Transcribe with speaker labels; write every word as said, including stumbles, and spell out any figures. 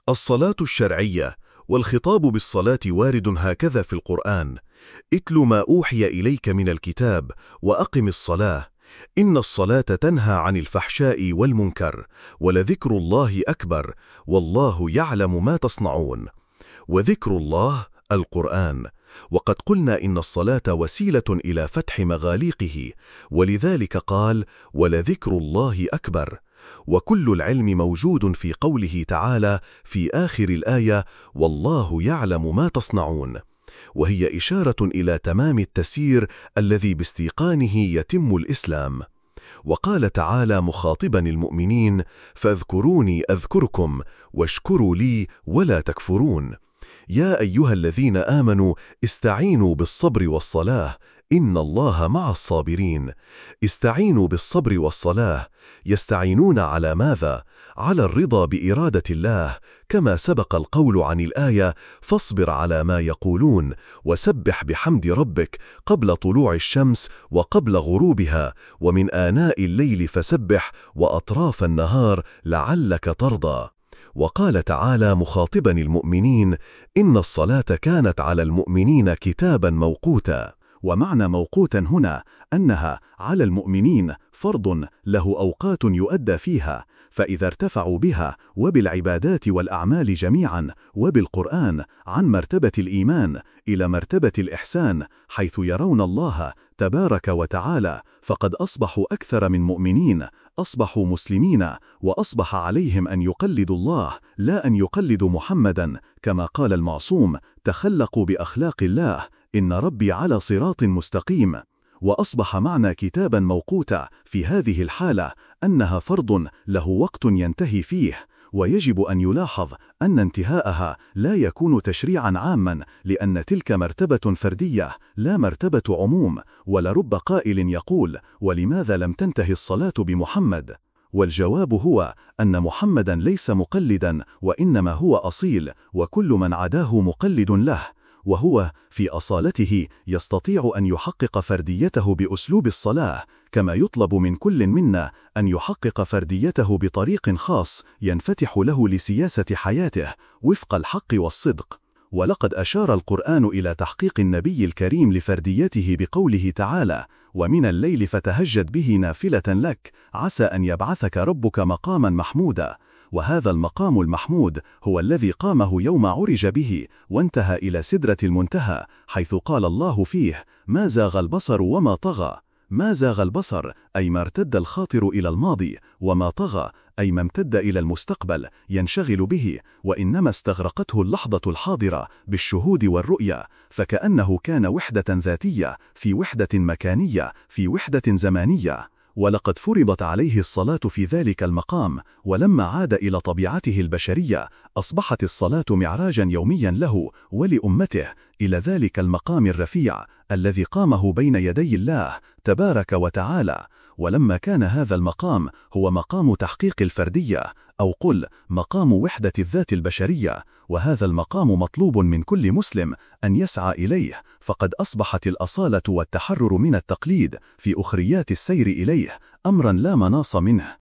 Speaker 1: الصلاة الشرعية، والخطاب بالصلاة وارد هكذا في القرآن: اتل ما أوحي إليك من الكتاب وأقم الصلاة إن الصلاة تنهى عن الفحشاء والمنكر ولذكر الله أكبر والله يعلم ما تصنعون. وذكر الله القرآن. وقد قلنا إن الصلاة وسيلة إلى فتح مغاليقه، ولذلك قال: ولذكر الله أكبر. وكل العلم موجود في قوله تعالى في آخر الآية: والله يعلم ما تصنعون، وهي إشارة إلى تمام التسيير الذي باستيقانه يتم الإسلام. وقال تعالى مخاطبا المؤمنين: فاذكروني أذكركم واشكروا لي ولا تكفرون. يا أيها الذين آمنوا استعينوا بالصبر والصلاة إن الله مع الصابرين. استعينوا بالصبر والصلاة، يستعينون على ماذا؟ على الرضا بإرادة الله، كما سبق القول عن الآية: فاصبر على ما يقولون وسبح بحمد ربك قبل طلوع الشمس وقبل غروبها ومن آناء الليل فسبح وأطراف النهار لعلك ترضى. وقال تعالى مخاطبا المؤمنين: إن الصلاة كانت على المؤمنين كتابا موقوتا.
Speaker 2: ومعنى موقوتا هنا أنها على المؤمنين فرض له أوقات يؤدى فيها، فإذا ارتفعوا بها وبالعبادات والأعمال جميعا وبالقرآن عن مرتبة الإيمان إلى مرتبة الإحسان حيث يرون الله تبارك وتعالى، فقد أصبحوا أكثر من مؤمنين، أصبحوا مسلمين، وأصبح عليهم أن يقلدوا الله لا أن يقلدوا محمدا، كما قال المعصوم: تخلقوا بأخلاق الله إن ربي على صراط مستقيم. وأصبح معنى كتابا موقوتا في هذه الحالة أنها فرض له وقت ينتهي فيه، ويجب أن يلاحظ أن انتهاءها لا يكون تشريعا عاما، لأن تلك مرتبة فردية لا مرتبة عموم. ولرب قائل يقول: ولماذا لم تنتهي الصلاة بمحمد؟ والجواب هو أن محمدا ليس مقلدا، وإنما هو أصيل، وكل من عداه مقلد له، وهو في أصالته يستطيع أن يحقق فرديته بأسلوب الصلاة، كما يطلب من كل منا أن يحقق فرديته بطريق خاص ينفتح له لسياسة حياته وفق الحق والصدق. ولقد أشار القرآن إلى تحقيق النبي الكريم لفرديته بقوله تعالى: ومن الليل فتهجد به نافلة لك عسى أن يبعثك ربك مقاما محمودا. وهذا المقام المحمود هو الذي قامه يوم عرج به وانتهى إلى سدرة المنتهى، حيث قال الله فيه: ما زاغ البصر وما طغى. ما زاغ البصر أي ما ارتد الخاطر إلى الماضي، وما طغى أي ما امتد إلى المستقبل ينشغل به، وإنما استغرقته اللحظة الحاضرة بالشهود والرؤية، فكأنه كان وحدة ذاتية في وحدة مكانية في وحدة زمانية. ولقد فرضت عليه الصلاة في ذلك المقام، ولما عاد إلى طبيعته البشرية أصبحت الصلاة معراجا يوميا له ولأمته إلى ذلك المقام الرفيع الذي قامه بين يدي الله تبارك وتعالى. ولما كان هذا المقام هو مقام تحقيق الفردية، أو قل مقام وحدة الذات البشرية، وهذا المقام مطلوب من كل مسلم أن يسعى إليه، فقد أصبحت الأصالة والتحرر من التقليد في أخريات السير إليه أمرا لا مناص منه.